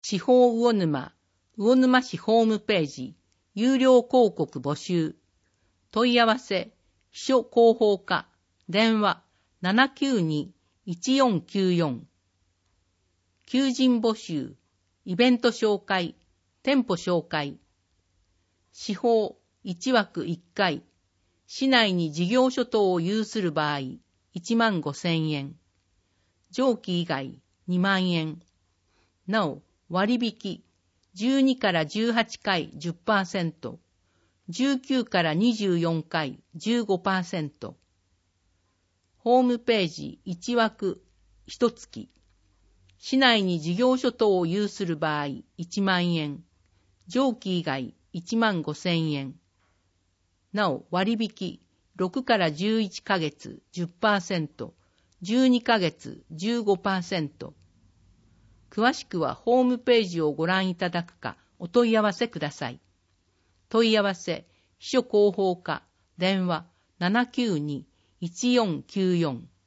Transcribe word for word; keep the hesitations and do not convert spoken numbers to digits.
地方魚沼、魚沼市ホームページ、有料広告募集。問い合わせ、秘書広報課、電話 ななきゅうに いちよんきゅうよん。求人募集、イベント紹介、店舗紹介。司法いちわくいっかい。市内に事業所等を有する場合、いちまんごせんえん。上記以外にまんえん。なお、割引、じゅうにからじゅうはちかい じゅっパーセント、じゅうきゅうからにじゅうよんかい じゅうごパーセント。ホームページいちわくいちがつ。市内に事業所等を有する場合いちまんえん。上記以外いちまんごせんえん。なお、割引、ろくからじゅういっかげつ じゅっパーセント、じゅうにかげつ じゅうごパーセント。詳しくはホームページをご覧いただくかお問い合わせください。問い合わせ、秘書広報課、電話 ななきゅうに いちよんきゅうよん。